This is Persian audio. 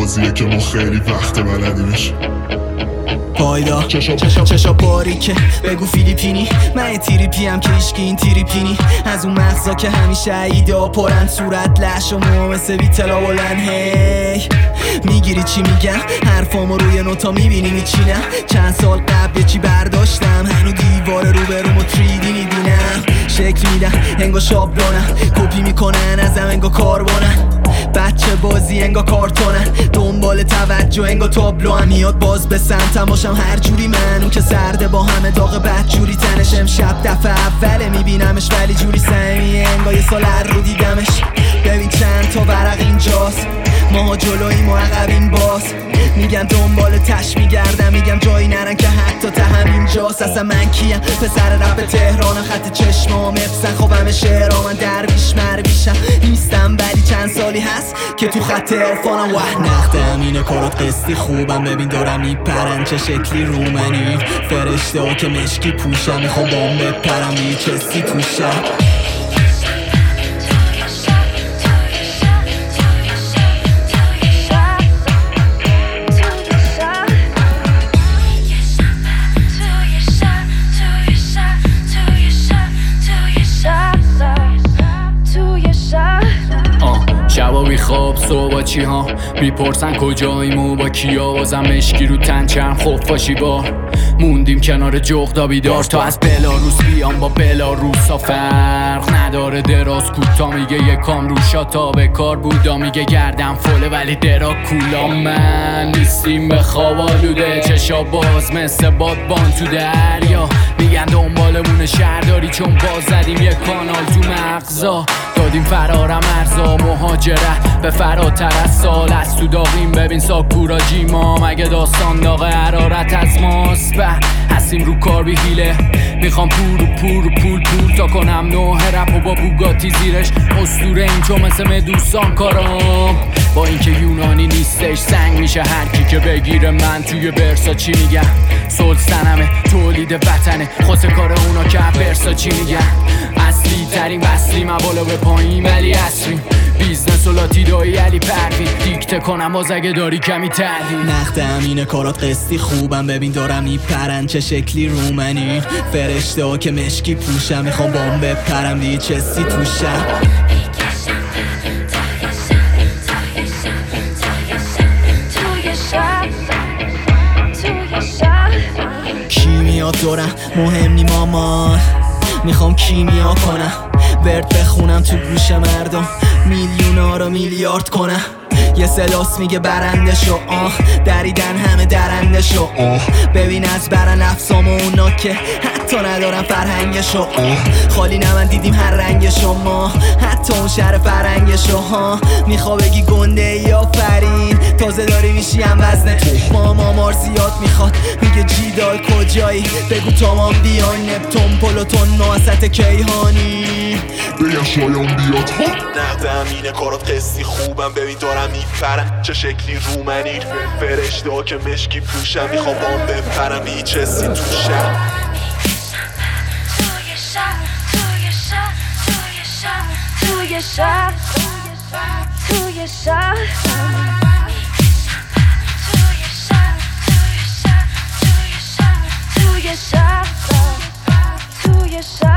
بازیه که ما خیلی وقت بلدیمش. پایدا چشا باریکه بگو فیلیپینی، من تریپیم که ایشکی این تریپینی، از اون مغزا که همیشه ایده ها پرن، صورت لش و مو مثل بیتلا بلن. هی میگیری چی میگم؟ حرفامو روی نوتا میبینی میچینم. چند سال قبل چی برداشتم، هنو دیوار رو برومو 3D میبینم. شکل میدم انگا شابلونم، کپی میکنن ازم انگا کاربونن. بچه بازی انگا کارتونن، دنبال توجه انگا تابلو هم میاد باز به سمتم باشم هر جوری. من اون که سرده با همه داغ بدجوری تنش، امشب دفعه اوله میبینمش ولی جوری سمیه انگا یه سال رو دیدمش. ببین چند تا ورق اینجاست، ماها جلوییم و عقبیم باز. میگن دنبال تش میگردم، میگم جایی نرن که حتی ته همینجاست. اصلا من کیم؟ پسر رپ تهران، خط چشمام افسن خوابم شعرها، من درویش مرویشم نیستم ولی چند سالی هست که تو خط عرفانم. وح نقدم اینه کارات قسطی خوبم، ببین دارم میپرن چه شکلی رو منی. فرشته ها که مشکی پوشم، میخوام بام بپرم یه چستی توشم. شبا بیخواب صبح چی ها میپرسن کجاییم و با کیا، بازم مشکی رو تن چرم خفاشی با موندیم کنار جغدا بیدار. تا از بلاروس بیام با بلاروسا فرق نداره، دراز کوتا میگه یکام روشا تا به کار بودا، میگه گردم فله ولی درا کولا. من نیستیم به خواب آلوده، چشا باز مثل بادبان تو دریا، میگن دنبالمون شهرداری چون باز زدیم یک کانال تو مغزا. دادیم فرارم ارزا مهاجرت به فراتر از سال، از تو داغیم ببین ساکورا جیما، مگه داستان داغ حرارت از ماست. هستیم رو کار بی حیله، میخوام پول تا کنم نوه رپ و با بوگاتی زیرش اسطوره این چون مثل مدوسان کارام. با اینکه یونانی نیستش سنگ میشه هر کی که بگیره من توی برسا چی میگم. سلطنمه تولید وطنه خاص کار اونا که برسا چی میگن. اصلی ترین وصلیم بالا به پایین ولی اصریم، بیزنس و لاتیدایی علی پروین، دیکته کنم باز اگه داری کمی تحلیل. نقدم اینه کارات قسطی خوبم، ببین دارم میپرن چه شکلی رو منی. فرشته ها که مشکی پوشم، میخوام بام بپرم دیگه چستی توشم. کی میاد دورم مهم نی مامان، میخوام کیمیا کنم ورد بخونم تو گوش مردم، میلیونا رو میلیارد کنم. یه سلاس میگه برنده شو دریدن همه درنده شو. ببین از برن افسام و اونا که حتی ندارن فرهنگشو. خالی نمن دیدیم هر رنگ شما، حتی اون شهر فرنگشو. میخوا بگی گنده یا فرین، تازه داری میشی هم وزن تو. مامار زیاد میخواد میگه جیدال کجایی، بگو تمام بیاین نپتون پلوتون نوست کیهانی. بگم شایان بیاد ها. نقدم اینه کارات قسطی خوبم، ببین دارم میپرم چه شکلی رو منی. فرشته ها که مشکی پوشم، میخوام بام بپرم یه چستی توشم. توی شهر